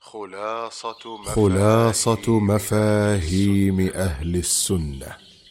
خلاصة مفاهيم أهل السنة.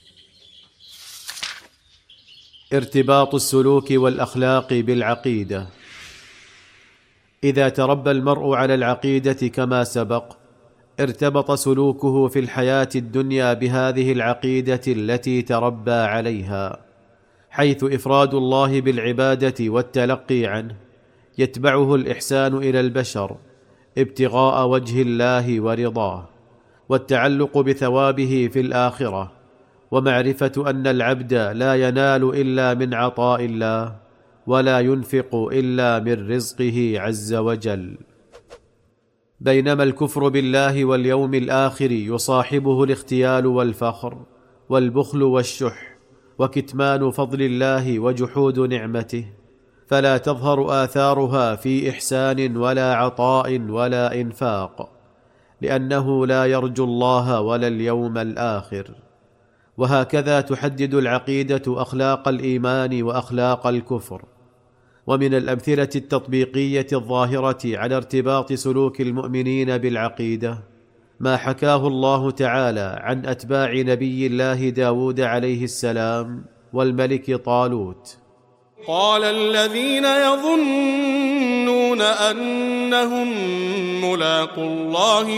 ارتباط السلوك والأخلاق بالعقيدة. إذا تربى المرء على العقيدة كما سبق، ارتبط سلوكه في الحياة الدنيا بهذه العقيدة التي تربى عليها، حيث إفراد الله بالعبادة والتلقي عنه يتبعه الإحسان إلى البشر ابتغاء وجه الله ورضاه، والتعلق بثوابه في الآخرة، ومعرفة أن العبد لا ينال إلا من عطاء الله، ولا ينفق إلا من رزقه عز وجل. بينما الكفر بالله واليوم الآخر يصاحبه الاختيال والفخر والبخل والشح وكتمان فضل الله وجحود نعمته، فلا تظهر آثارها في إحسان ولا عطاء ولا إنفاق، لأنه لا يرجو الله ولا اليوم الآخر. وهكذا تحدد العقيدة أخلاق الإيمان وأخلاق الكفر. ومن الأمثلة التطبيقية الظاهرة على ارتباط سلوك المؤمنين بالعقيدة ما حكاه الله تعالى عن أتباع نبي الله داود عليه السلام والملك طالوت. قال الذين يظنون أنهم ملاقو الله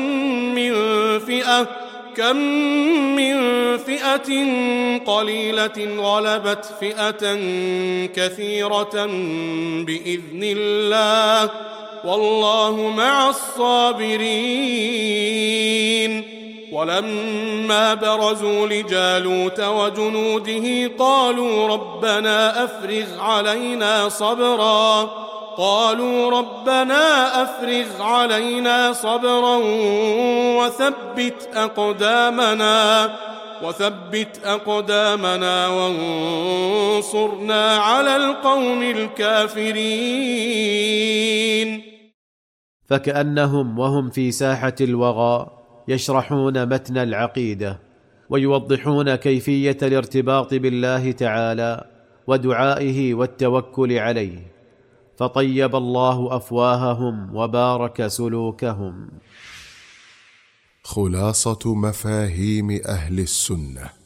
كم من فئة قليلة غلبت فئة كثيرة بإذن الله والله مع الصابرين. ولما برزوا لجالوت وجنوده قالوا ربنا أفرغ علينا صبرا وثبت أقدامنا وانصرنا على القوم الكافرين. فكأنهم وهم في ساحة الوغى يشرحون متن العقيدة ويوضحون كيفية الارتباط بالله تعالى ودعائه والتوكل عليه، فطيب الله أفواههم وبارك سلوكهم. خلاصة مفاهيم أهل السنة.